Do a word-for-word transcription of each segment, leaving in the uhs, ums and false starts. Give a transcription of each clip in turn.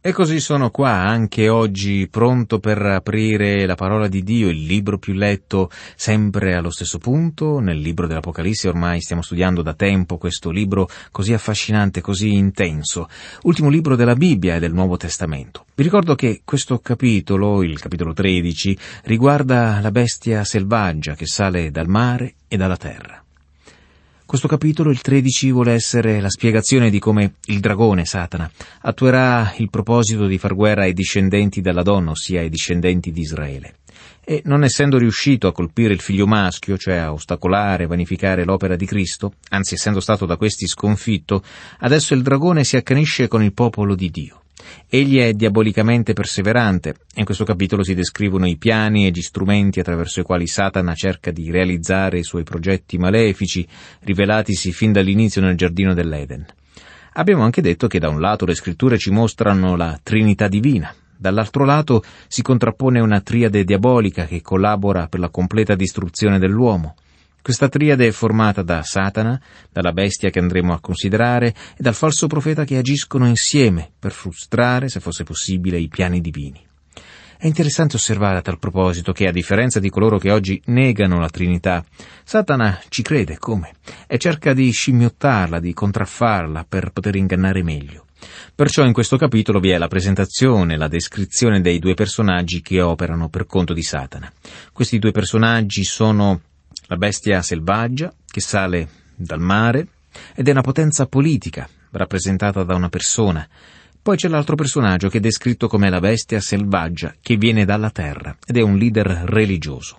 E così sono qua, anche oggi, pronto per aprire la parola di Dio, il libro più letto sempre allo stesso punto, nel libro dell'Apocalisse. Ormai stiamo studiando da tempo questo libro così affascinante, così intenso, ultimo libro della Bibbia e del Nuovo Testamento. Vi ricordo che questo capitolo, il capitolo tredici, riguarda la bestia selvaggia che sale dal mare e dalla terra. Questo capitolo, il tredici, vuole essere la spiegazione di come il dragone, Satana, attuerà il proposito di far guerra ai discendenti della donna, ossia ai discendenti di Israele. E non essendo riuscito a colpire il figlio maschio, cioè a ostacolare e vanificare l'opera di Cristo, anzi essendo stato da questi sconfitto, adesso il dragone si accanisce con il popolo di Dio. Egli è diabolicamente perseverante, e in questo capitolo si descrivono i piani e gli strumenti attraverso i quali Satana cerca di realizzare i suoi progetti malefici, rivelatisi fin dall'inizio nel giardino dell'Eden. Abbiamo anche detto che da un lato le scritture ci mostrano la Trinità divina, dall'altro lato si contrappone una triade diabolica che collabora per la completa distruzione dell'uomo. Questa triade è formata da Satana, dalla bestia che andremo a considerare, e dal falso profeta che agiscono insieme per frustrare, se fosse possibile, i piani divini. È interessante osservare a tal proposito che, a differenza di coloro che oggi negano la Trinità, Satana ci crede, come? E cerca di scimmiottarla, di contraffarla per poter ingannare meglio. Perciò in questo capitolo vi è la presentazione, la descrizione dei due personaggi che operano per conto di Satana. Questi due personaggi sono la bestia selvaggia che sale dal mare ed è una potenza politica rappresentata da una persona. Poi c'è l'altro personaggio che è descritto come la bestia selvaggia che viene dalla terra ed è un leader religioso.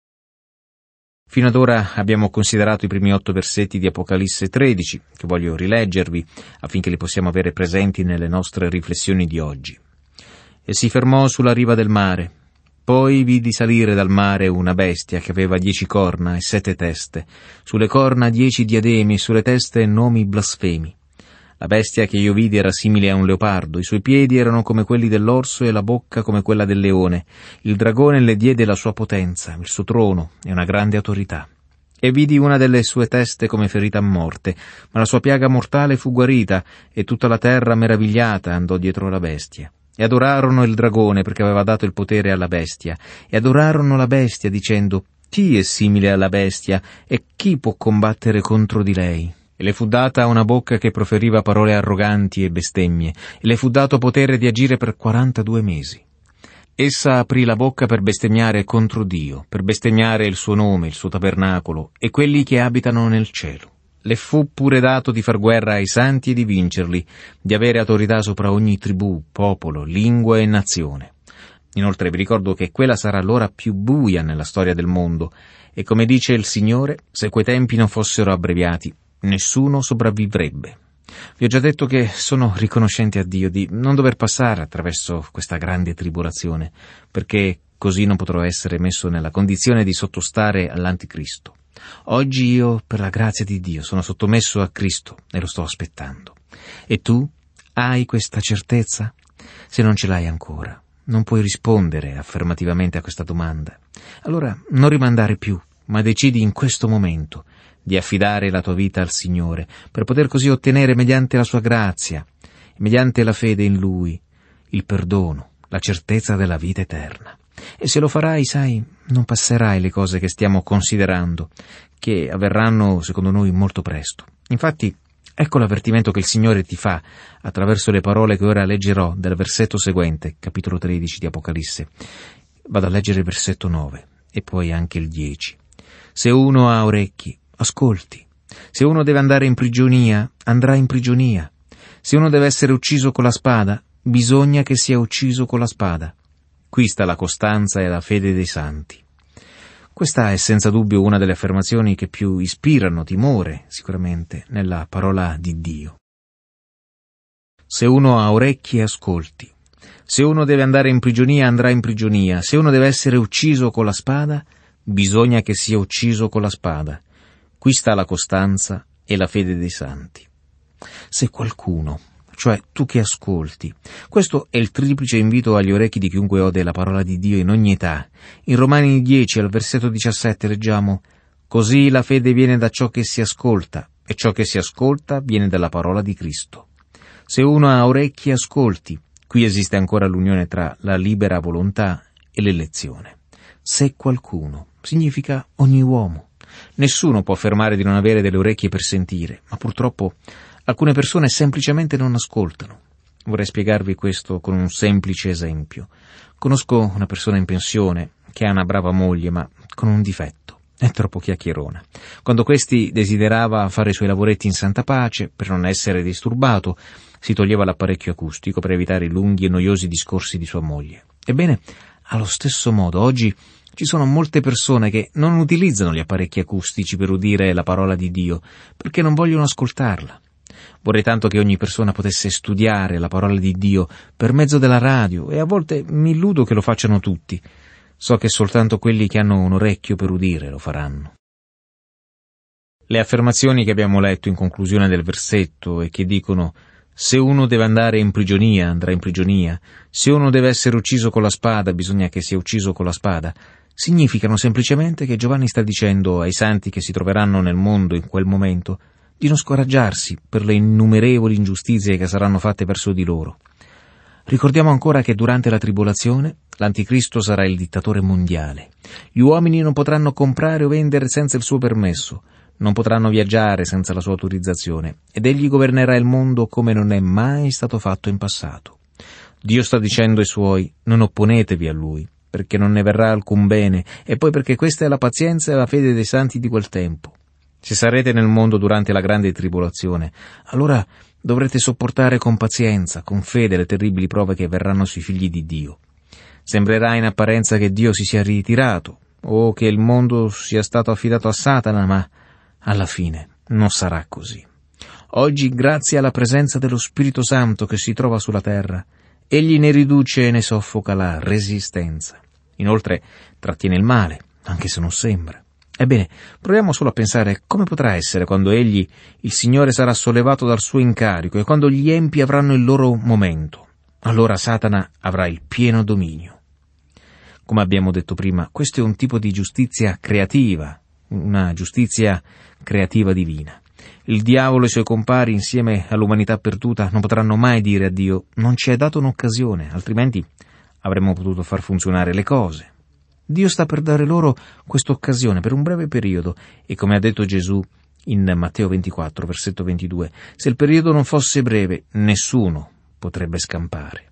Fino ad ora abbiamo considerato i primi otto versetti di Apocalisse tredici, che voglio rileggervi affinché li possiamo avere presenti nelle nostre riflessioni di oggi. E si fermò sulla riva del mare. Poi vidi salire dal mare una bestia che aveva dieci corna e sette teste, sulle corna dieci diademi e sulle teste nomi blasfemi. La bestia che io vidi era simile a un leopardo, i suoi piedi erano come quelli dell'orso e la bocca come quella del leone. Il dragone le diede la sua potenza, il suo trono e una grande autorità. E vidi una delle sue teste come ferita a morte, ma la sua piaga mortale fu guarita, e tutta la terra meravigliata andò dietro la bestia. E adorarono il dragone perché aveva dato il potere alla bestia, e adorarono la bestia dicendo: chi è simile alla bestia e chi può combattere contro di lei? E le fu data una bocca che proferiva parole arroganti e bestemmie, e le fu dato potere di agire per quarantadue mesi. Essa aprì la bocca per bestemmiare contro Dio, per bestemmiare il suo nome, il suo tabernacolo e quelli che abitano nel cielo. Le fu pure dato di far guerra ai santi e di vincerli, di avere autorità sopra ogni tribù, popolo, lingua e nazione. Inoltre vi ricordo che quella sarà l'ora più buia nella storia del mondo, e come dice il Signore, se quei tempi non fossero abbreviati, nessuno sopravvivrebbe. Vi ho già detto che sono riconoscente a Dio di non dover passare attraverso questa grande tribolazione, perché così non potrò essere messo nella condizione di sottostare all'Anticristo. Oggi io, per la grazia di Dio, sono sottomesso a Cristo e lo sto aspettando. E tu hai questa certezza? Se non ce l'hai ancora, non puoi rispondere affermativamente a questa domanda. Allora non rimandare più, ma decidi in questo momento di affidare la tua vita al Signore, per poter così ottenere mediante la sua grazia, mediante la fede in Lui, il perdono, la certezza della vita eterna. E se lo farai, sai, non passerai le cose che stiamo considerando, che avverranno secondo noi molto presto. Infatti, ecco l'avvertimento che il Signore ti fa attraverso le parole che ora leggerò del versetto seguente, capitolo tredici di Apocalisse. Vado a leggere il versetto nove e poi anche il dieci. Se uno ha orecchi, ascolti. Se uno deve andare in prigionia, andrà in prigionia. Se uno deve essere ucciso con la spada, bisogna che sia ucciso con la spada. Qui sta la costanza e la fede dei santi. Questa è senza dubbio una delle affermazioni che più ispirano timore, sicuramente, nella parola di Dio. Se uno ha orecchi, ascolti. Se uno deve andare in prigionia, andrà in prigionia. Se uno deve essere ucciso con la spada, bisogna che sia ucciso con la spada. Qui sta la costanza e la fede dei santi. Se qualcuno, cioè tu che ascolti, questo è il triplice invito agli orecchi di chiunque ode la parola di Dio in ogni età. In Romani dieci, al versetto diciassette, leggiamo: così la fede viene da ciò che si ascolta, e ciò che si ascolta viene dalla parola di Cristo. Se uno ha orecchi, ascolti. Qui esiste ancora l'unione tra la libera volontà e l'elezione. Se qualcuno significa ogni uomo. Nessuno può affermare di non avere delle orecchie per sentire, ma purtroppo alcune persone semplicemente non ascoltano. Vorrei spiegarvi questo con un semplice esempio. Conosco una persona in pensione che ha una brava moglie, ma con un difetto. È troppo chiacchierona. Quando questi desiderava fare i suoi lavoretti in santa pace, per non essere disturbato, si toglieva l'apparecchio acustico per evitare i lunghi e noiosi discorsi di sua moglie. Ebbene, allo stesso modo, oggi ci sono molte persone che non utilizzano gli apparecchi acustici per udire la parola di Dio, perché non vogliono ascoltarla. Vorrei tanto che ogni persona potesse studiare la parola di Dio per mezzo della radio, e a volte mi illudo che lo facciano tutti. So che soltanto quelli che hanno un orecchio per udire lo faranno. Le affermazioni che abbiamo letto in conclusione del versetto e che dicono: se uno deve andare in prigionia, andrà in prigionia, se uno deve essere ucciso con la spada, bisogna che sia ucciso con la spada, significano semplicemente che Giovanni sta dicendo ai santi che si troveranno nel mondo in quel momento di non scoraggiarsi per le innumerevoli ingiustizie che saranno fatte verso di loro. Ricordiamo ancora che durante la tribolazione l'anticristo sarà il dittatore mondiale. Gli uomini non potranno comprare o vendere senza il suo permesso, non potranno viaggiare senza la sua autorizzazione, ed egli governerà il mondo come non è mai stato fatto in passato. Dio sta dicendo ai suoi: non opponetevi a lui, perché non ne verrà alcun bene, e poi perché questa è la pazienza e la fede dei santi di quel tempo. Se sarete nel mondo durante la grande tribolazione, allora dovrete sopportare con pazienza, con fede, le terribili prove che verranno sui figli di Dio. Sembrerà in apparenza che Dio si sia ritirato, o che il mondo sia stato affidato a Satana, ma alla fine non sarà così. Oggi, grazie alla presenza dello Spirito Santo che si trova sulla terra, egli ne riduce e ne soffoca la resistenza. Inoltre trattiene il male, anche se non sembra. Ebbene, proviamo solo a pensare come potrà essere quando egli, il Signore, sarà sollevato dal suo incarico e quando gli empi avranno il loro momento. Allora Satana avrà il pieno dominio. Come abbiamo detto prima, questo è un tipo di giustizia creativa, una giustizia creativa divina. Il diavolo e i suoi compari, insieme all'umanità perduta, non potranno mai dire a Dio: non ci hai dato un'occasione, altrimenti avremmo potuto far funzionare le cose. Dio sta per dare loro questa occasione per un breve periodo, e come ha detto Gesù in Matteo ventiquattro, versetto ventidue, se il periodo non fosse breve, nessuno potrebbe scampare.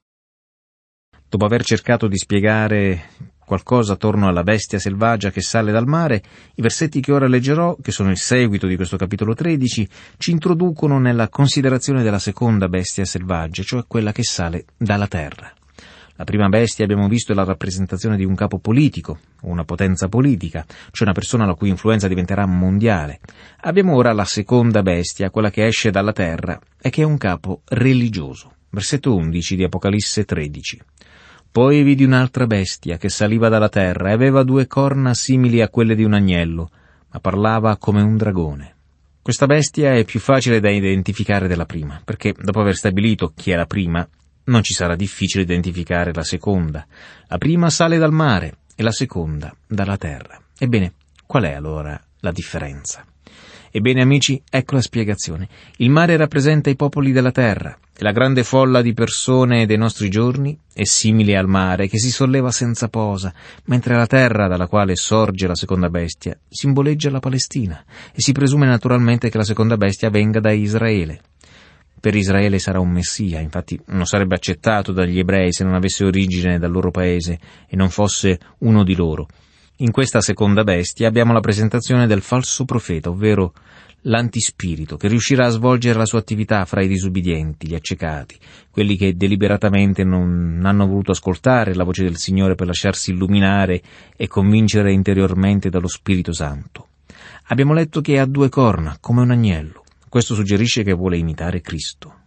Dopo aver cercato di spiegare qualcosa attorno alla bestia selvaggia che sale dal mare, i versetti che ora leggerò, che sono il seguito di questo capitolo tredici, ci introducono nella considerazione della seconda bestia selvaggia, cioè quella che sale dalla terra. La prima bestia, abbiamo visto, è la rappresentazione di un capo politico, o una potenza politica, cioè una persona la cui influenza diventerà mondiale. Abbiamo ora la seconda bestia, quella che esce dalla terra e che è un capo religioso. Versetto undici di Apocalisse tredici. Poi vidi un'altra bestia che saliva dalla terra e aveva due corna simili a quelle di un agnello, ma parlava come un dragone. Questa bestia è più facile da identificare della prima, perché dopo aver stabilito chi è la prima, non ci sarà difficile identificare la seconda. La prima sale dal mare e la seconda dalla terra. Ebbene, qual è allora la differenza? Ebbene, amici, ecco la spiegazione. Il mare rappresenta i popoli della terra, e la grande folla di persone dei nostri giorni è simile al mare che si solleva senza posa, mentre la terra dalla quale sorge la seconda bestia simboleggia la Palestina, e si presume naturalmente che la seconda bestia venga da Israele. Per Israele sarà un messia, infatti non sarebbe accettato dagli ebrei se non avesse origine dal loro paese e non fosse uno di loro. In questa seconda bestia abbiamo la presentazione del falso profeta, ovvero l'antispirito, che riuscirà a svolgere la sua attività fra i disubbidienti, gli accecati, quelli che deliberatamente non hanno voluto ascoltare la voce del Signore per lasciarsi illuminare e convincere interiormente dallo Spirito Santo. Abbiamo letto che ha due corna, come un agnello. Questo suggerisce che vuole imitare Cristo.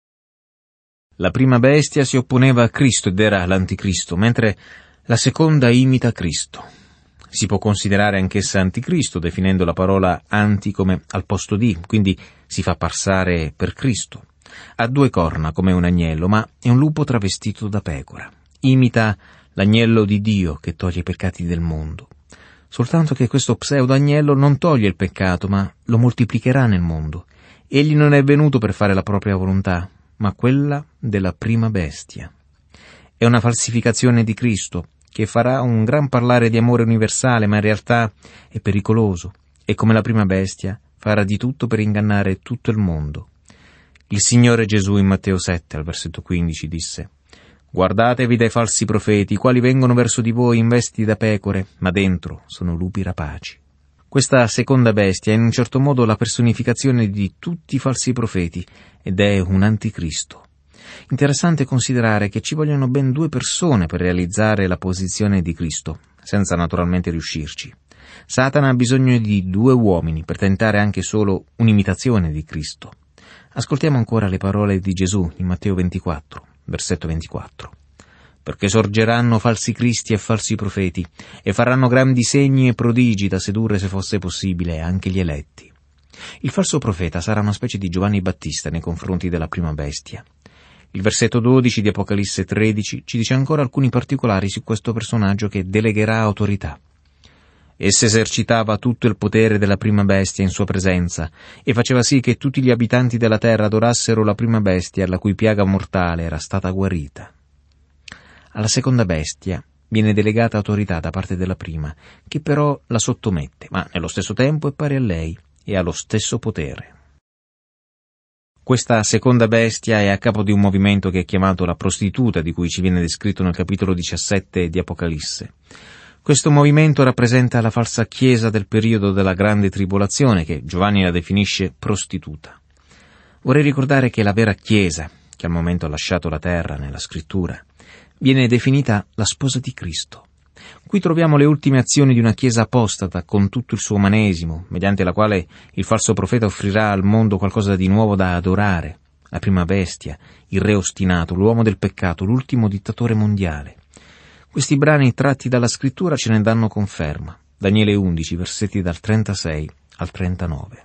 La prima bestia si opponeva a Cristo ed era l'anticristo, mentre la seconda imita Cristo. Si può considerare anch'essa anticristo, definendo la parola anti come al posto di, quindi si fa passare per Cristo. Ha due corna come un agnello, ma è un lupo travestito da pecora. Imita l'agnello di Dio che toglie i peccati del mondo. Soltanto che questo pseudo-agnello non toglie il peccato, ma lo moltiplicherà nel mondo. Egli non è venuto per fare la propria volontà, ma quella della prima bestia. È una falsificazione di Cristo, che farà un gran parlare di amore universale, ma in realtà è pericoloso, e come la prima bestia farà di tutto per ingannare tutto il mondo. Il Signore Gesù in Matteo sette, al versetto quindici, disse: «Guardatevi dai falsi profeti, i quali vengono verso di voi in vesti da pecore, ma dentro sono lupi rapaci». Questa seconda bestia è in un certo modo la personificazione di tutti i falsi profeti ed è un anticristo. Interessante considerare che ci vogliono ben due persone per realizzare la posizione di Cristo, senza naturalmente riuscirci. Satana ha bisogno di due uomini per tentare anche solo un'imitazione di Cristo. Ascoltiamo ancora le parole di Gesù in Matteo ventiquattro, versetto ventiquattro. «Perché sorgeranno falsi cristi e falsi profeti, e faranno grandi segni e prodigi da sedurre, se fosse possibile, anche gli eletti». Il falso profeta sarà una specie di Giovanni Battista nei confronti della prima bestia. Il versetto dodici di Apocalisse tredici ci dice ancora alcuni particolari su questo personaggio che delegherà autorità. Essa esercitava tutto il potere della prima bestia in sua presenza e faceva sì che tutti gli abitanti della terra adorassero la prima bestia, la cui piaga mortale era stata guarita. Alla seconda bestia viene delegata autorità da parte della prima, che però la sottomette, ma nello stesso tempo è pari a lei e ha lo stesso potere. Questa seconda bestia è a capo di un movimento che è chiamato la prostituta, di cui ci viene descritto nel capitolo diciassette di Apocalisse. Questo movimento rappresenta la falsa chiesa del periodo della grande tribolazione, che Giovanni la definisce prostituta. Vorrei ricordare che la vera chiesa, che al momento ha lasciato la terra nella scrittura, viene definita la sposa di Cristo. Qui troviamo le ultime azioni di una chiesa apostata con tutto il suo umanesimo, mediante la quale il falso profeta offrirà al mondo qualcosa di nuovo da adorare, la prima bestia, il re ostinato, l'uomo del peccato, l'ultimo dittatore mondiale. Questi brani tratti dalla scrittura ce ne danno conferma. Daniele undici, versetti dal trentasei al trentanove.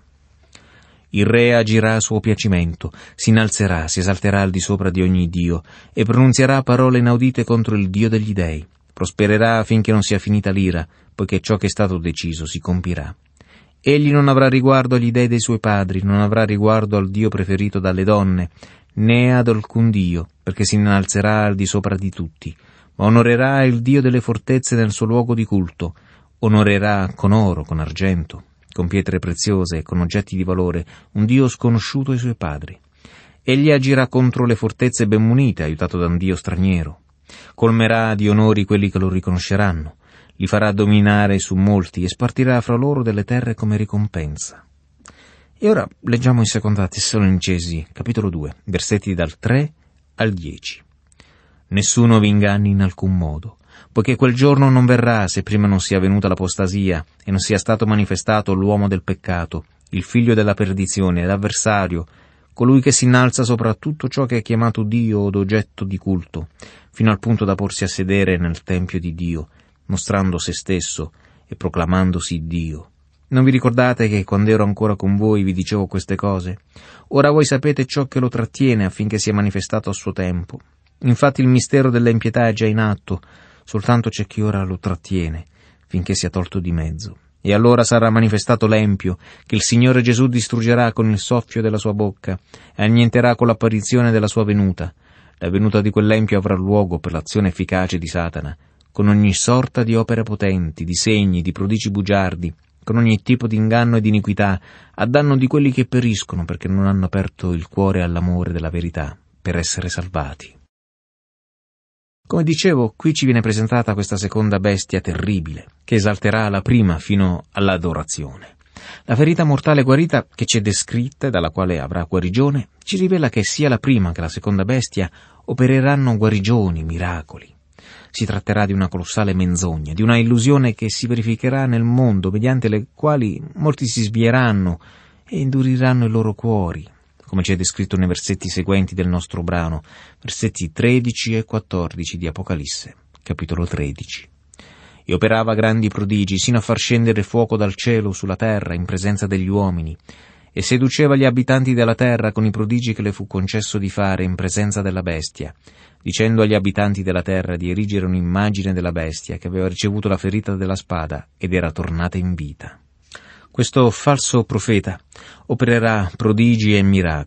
Il re agirà a suo piacimento, si innalzerà, si esalterà al di sopra di ogni dio e pronunzierà parole inaudite contro il Dio degli dei. Prospererà finché non sia finita l'ira, poiché ciò che è stato deciso si compirà. Egli non avrà riguardo agli dei dei suoi padri, non avrà riguardo al Dio preferito dalle donne, né ad alcun Dio, perché si innalzerà al di sopra di tutti, ma onorerà il Dio delle fortezze nel suo luogo di culto, onorerà con oro, con argento, con pietre preziose e con oggetti di valore, un Dio sconosciuto ai suoi padri. Egli agirà contro le fortezze ben munite, aiutato da un Dio straniero. Colmerà di onori quelli che lo riconosceranno, li farà dominare su molti e spartirà fra loro delle terre come ricompensa. E ora leggiamo in seconda Tessalonicesi, capitolo due, versetti dal tre al dieci. Nessuno vi inganni in alcun modo, poiché quel giorno non verrà se prima non sia venuta l'apostasia e non sia stato manifestato l'uomo del peccato, il figlio della perdizione, l'avversario, colui che si innalza sopra tutto ciò che è chiamato Dio od oggetto di culto, fino al punto da porsi a sedere nel tempio di Dio, mostrando se stesso e proclamandosi Dio. Non vi ricordate che quando ero ancora con voi vi dicevo queste cose? Ora voi sapete ciò che lo trattiene affinché sia manifestato a suo tempo. Infatti il mistero della impietà è già in atto, soltanto c'è chi ora lo trattiene, finché sia tolto di mezzo. E allora sarà manifestato l'empio, che il Signore Gesù distruggerà con il soffio della sua bocca, e annienterà con l'apparizione della sua venuta. La venuta di quell'empio avrà luogo per l'azione efficace di Satana, con ogni sorta di opere potenti, di segni, di prodigi bugiardi, con ogni tipo di inganno e di iniquità, a danno di quelli che periscono perché non hanno aperto il cuore all'amore della verità, per essere salvati. Come dicevo, qui ci viene presentata questa seconda bestia terribile, che esalterà la prima fino all'adorazione. La ferita mortale guarita che ci è descritta e dalla quale avrà guarigione, ci rivela che sia la prima che la seconda bestia opereranno guarigioni, miracoli. Si tratterà di una colossale menzogna, di una illusione che si verificherà nel mondo, mediante le quali molti si sbieranno e induriranno i loro cuori, come ci è descritto nei versetti seguenti del nostro brano, versetti tredici e quattordici di Apocalisse, capitolo tredici. E operava grandi prodigi, sino a far scendere fuoco dal cielo sulla terra in presenza degli uomini, e seduceva gli abitanti della terra con i prodigi che le fu concesso di fare in presenza della bestia, dicendo agli abitanti della terra di erigere un'immagine della bestia che aveva ricevuto la ferita della spada ed era tornata in vita. Questo falso profeta opererà prodigi e miracoli.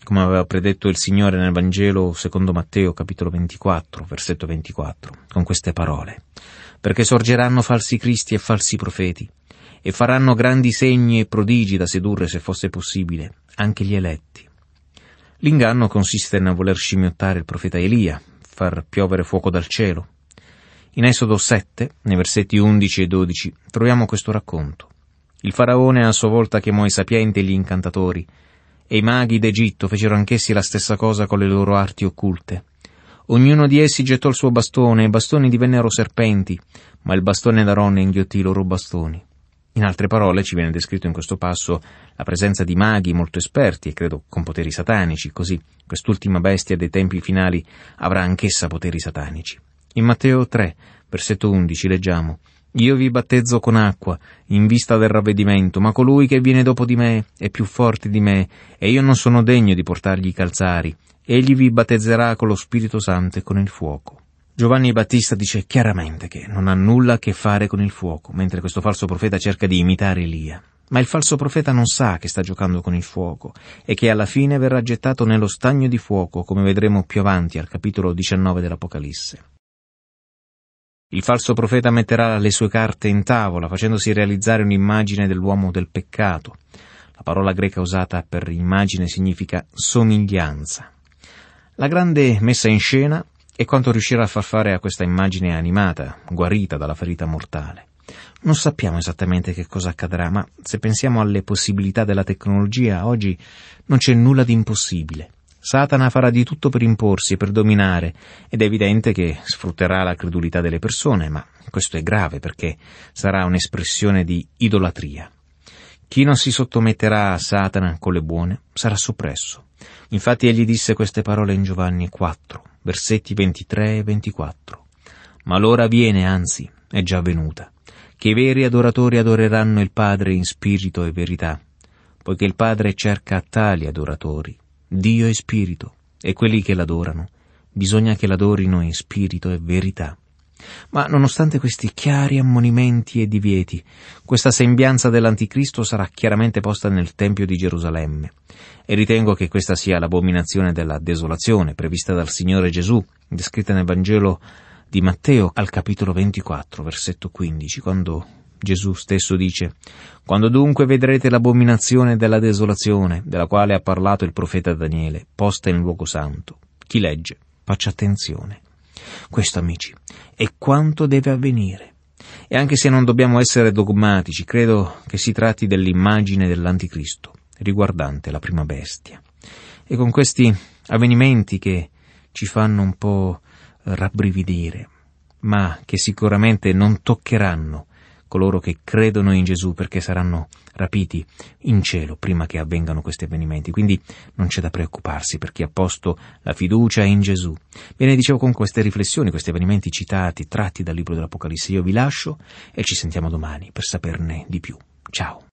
come aveva predetto il Signore nel Vangelo secondo Matteo, capitolo ventiquattro, versetto ventiquattro, con queste parole: «Perché sorgeranno falsi cristi e falsi profeti, e faranno grandi segni e prodigi da sedurre, se fosse possibile, anche gli eletti». L'inganno consiste nel voler scimmiottare il profeta Elia, far piovere fuoco dal cielo. In Esodo sette, nei versetti undici e dodici, troviamo questo racconto. Il faraone a sua volta chiamò i sapienti e gli incantatori, e i maghi d'Egitto fecero anch'essi la stessa cosa con le loro arti occulte. Ognuno di essi gettò il suo bastone, e i bastoni divennero serpenti, ma il bastone d'Aaronne inghiottì i loro bastoni. In altre parole, ci viene descritto in questo passo la presenza di maghi molto esperti e credo con poteri satanici, così quest'ultima bestia dei tempi finali avrà anch'essa poteri satanici. In Matteo tre, versetto undici, leggiamo: «Io vi battezzo con acqua, in vista del ravvedimento, ma colui che viene dopo di me è più forte di me, e io non sono degno di portargli i calzari. Egli vi battezzerà con lo Spirito Santo e con il fuoco». Giovanni Battista dice chiaramente che non ha nulla a che fare con il fuoco, mentre questo falso profeta cerca di imitare Elia. Ma il falso profeta non sa che sta giocando con il fuoco e che alla fine verrà gettato nello stagno di fuoco, come vedremo più avanti al capitolo diciannove dell'Apocalisse. Il falso profeta metterà le sue carte in tavola, facendosi realizzare un'immagine dell'uomo del peccato. La parola greca usata per immagine significa somiglianza. La grande messa in scena è quanto riuscirà a far fare a questa immagine animata, guarita dalla ferita mortale. Non sappiamo esattamente che cosa accadrà, ma se pensiamo alle possibilità della tecnologia, oggi non c'è nulla di impossibile. Satana farà di tutto per imporsi e per dominare, ed è evidente che sfrutterà la credulità delle persone, ma questo è grave perché sarà un'espressione di idolatria. Chi non si sottometterà a Satana con le buone sarà soppresso. Infatti egli disse queste parole in Giovanni quattro, versetti ventitré e ventiquattro. «Ma l'ora viene, anzi, è già venuta, che i veri adoratori adoreranno il Padre in spirito e verità, poiché il Padre cerca tali adoratori. Dio è spirito, e quelli che l'adorano bisogna che l'adorino in spirito e verità». Ma nonostante questi chiari ammonimenti e divieti, questa sembianza dell'Anticristo sarà chiaramente posta nel Tempio di Gerusalemme, e ritengo che questa sia l'abominazione della desolazione prevista dal Signore Gesù, descritta nel Vangelo di Matteo al capitolo ventiquattro, versetto quindici, quando Gesù stesso dice: «Quando dunque vedrete l'abominazione della desolazione, della quale ha parlato il profeta Daniele, posta in luogo santo, chi legge faccia attenzione». Questo, amici, è quanto deve avvenire. E anche se non dobbiamo essere dogmatici, credo che si tratti dell'immagine dell'Anticristo, riguardante la prima bestia. E con questi avvenimenti che ci fanno un po' rabbrividire, ma che sicuramente non toccheranno coloro che credono in Gesù, perché saranno rapiti in cielo prima che avvengano questi avvenimenti. Quindi non c'è da preoccuparsi per chi ha posto la fiducia in Gesù. Bene, dicevo, con queste riflessioni, questi avvenimenti citati, tratti dal libro dell'Apocalisse, io vi lascio e ci sentiamo domani per saperne di più. Ciao.